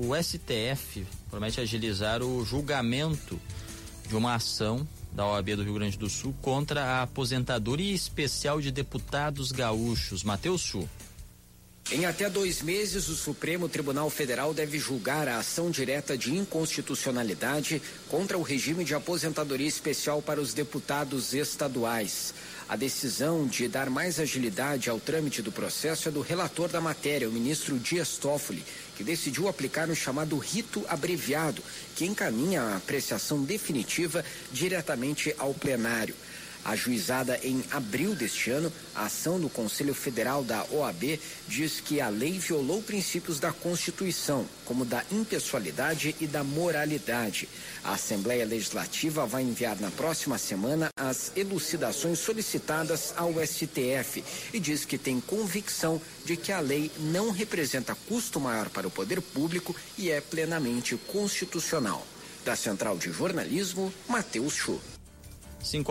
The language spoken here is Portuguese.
o STF promete agilizar o julgamento de uma ação da OAB do Rio Grande do Sul contra a aposentadoria especial de deputados gaúchos. Matheus Chu. Em até 2 meses, o Supremo Tribunal Federal deve julgar a ação direta de inconstitucionalidade contra o regime de aposentadoria especial para os deputados estaduais. A decisão de dar mais agilidade ao trâmite do processo é do relator da matéria, o ministro Dias Toffoli, que decidiu aplicar o chamado rito abreviado, que encaminha a apreciação definitiva diretamente ao plenário. Ajuizada em abril deste ano, a ação do Conselho Federal da OAB diz que a lei violou princípios da Constituição, como da impessoalidade e da moralidade. A Assembleia Legislativa vai enviar na próxima semana as elucidações solicitadas ao STF e diz que tem convicção de que a lei não representa custo maior para o poder público e é plenamente constitucional. Da Central de Jornalismo, Matheus Chu.